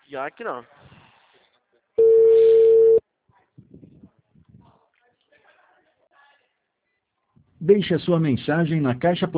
Já que não. Deixe a sua mensagem na caixa